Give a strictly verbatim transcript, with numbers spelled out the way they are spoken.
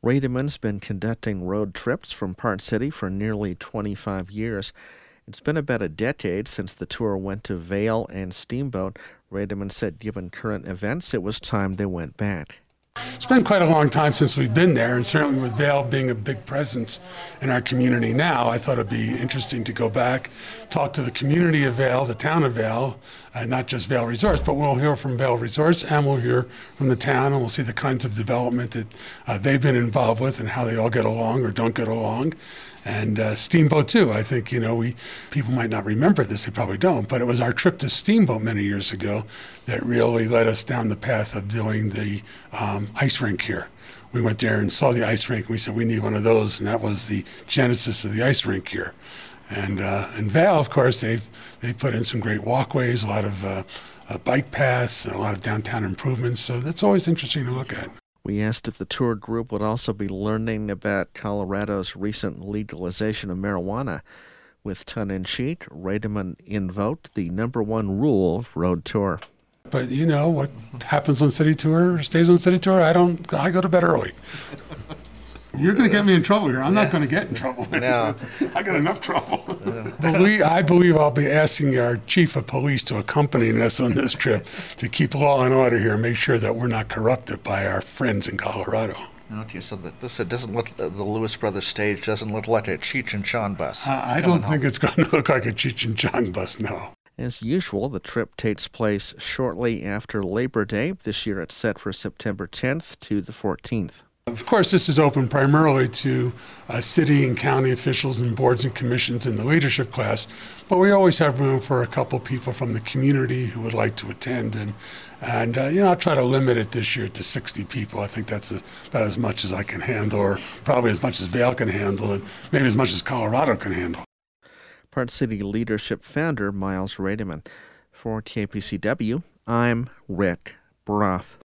Rademan's been conducting road trips from Park City for nearly twenty-five years. It's been about a decade since the tour went to Vail and Steamboat. Rademan said given current events, it was time they went back. It's been quite a long time since we've been there, and certainly with Vail being a big presence in our community now, I thought it'd be interesting to go back, talk to the community of Vail, the town of Vail, uh, not just Vail Resorts, but we'll hear from Vail Resorts and we'll hear from the town, and we'll see the kinds of development that uh, they've been involved with and how they all get along or don't get along. And uh, Steamboat too. I think, you know, we people might not remember this, they probably don't, but it was our trip to Steamboat many years ago that really led us down the path of doing the um, ice rink here. We went there and saw the ice rink, and we said we need one of those, and that was the genesis of the ice rink here. And uh, in Vail, of course, they've they've put in some great walkways, a lot of uh, uh, bike paths, and a lot of downtown improvements. So that's always interesting to look at. We asked if the tour group would also be learning about Colorado's recent legalization of marijuana. With tongue-in-cheek, Rademan invoked the number one rule of road tour. But you know what happens on city tour stays on city tour. I don't. I go to bed early. You're going to get me in trouble here. I'm yeah. not going to get in trouble. No. I got enough trouble. Yeah. But we, I believe I'll be asking our chief of police to accompany us on this trip to keep law and order here and make sure that we're not corrupted by our friends in Colorado. Okay, so the, this it doesn't look, the Lewis Brothers stage doesn't look like a Cheech and Chong bus. Uh, I don't think home. It's going to look like a Cheech and Chong bus, no. As usual, the trip takes place shortly after Labor Day. This year it's set for September tenth to the fourteenth. Of course, this is open primarily to uh, city and county officials and boards and commissions in the leadership class, but we always have room for a couple people from the community who would like to attend. And, and uh, you know, I'll try to limit it this year to sixty people. I think that's a, about as much as I can handle, or probably as much as Vail can handle, and maybe as much as Colorado can handle. Park City Leadership founder Miles Rademan. For K P C W, I'm Rick Broth.